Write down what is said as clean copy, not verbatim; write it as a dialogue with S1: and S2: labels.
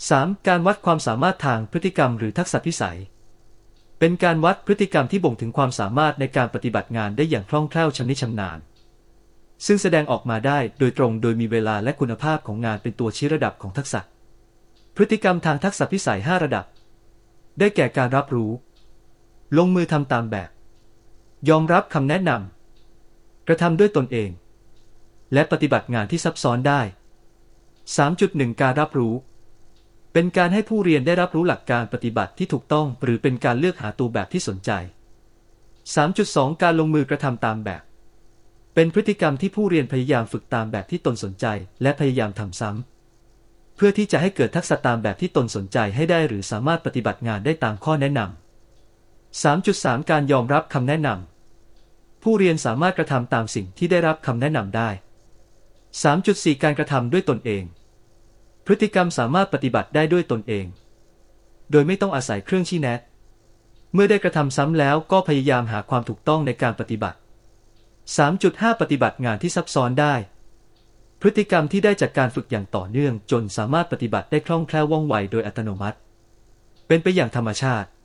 S1: 3. การวัดความสามารถทางพฤติกรรมหรือทักษะพิสัยเป็นการวัดพฤติกรรมที่บ่งถึงความสามารถในการปฏิบัติงานได้อย่างคล่องแคล่วชำนิชำนาญซึ่งแสดงออกมาได้โดยตรงโดยมีเวลาและคุณภาพของงานเป็นตัวชี้ระดับของทักษะพฤติกรรมทางทักษะพิสัย5ระดับได้แก่การรับรู้ลงมือทำตามแบบยอมรับคำแนะนำกระทำด้วยตนเองและปฏิบัติงานที่ซับซ้อนได้ 3.1 การรับรู้เป็นการให้ผู้เรียนได้รับรู้หลักการปฏิบัติที่ถูกต้องหรือเป็นการเลือกหาตัวแบบที่สนใจ 3.2 การลงมือกระทำตามแบบเป็นพฤติกรรมที่ผู้เรียนพยายามฝึกตามแบบที่ตนสนใจและพยายามทำซ้ำเพื่อที่จะให้เกิดทักษะตามแบบที่ตนสนใจให้ได้หรือสามารถปฏิบัติงานได้ตามข้อแนะนำ 3.3 การยอมรับคำแนะนำผู้เรียนสามารถกระทำตามสิ่งที่ได้รับคำแนะนำได้ 3.4 การกระทำด้วยตนเองพฤติกรรมสามารถปฏิบัติได้ด้วยตนเองโดยไม่ต้องอาศัยเครื่องชี้แนะเมื่อได้กระทำซ้ำแล้วก็พยายามหาความถูกต้องในการปฏิบัติ 3.5 ปฏิบัติงานที่ซับซ้อนได้พฤติกรรมที่ได้จากการฝึกอย่างต่อเนื่องจนสามารถปฏิบัติได้คล่องแคล่วว่องไวโดยอัตโนมัติเป็นไปอย่างธรรมชาติ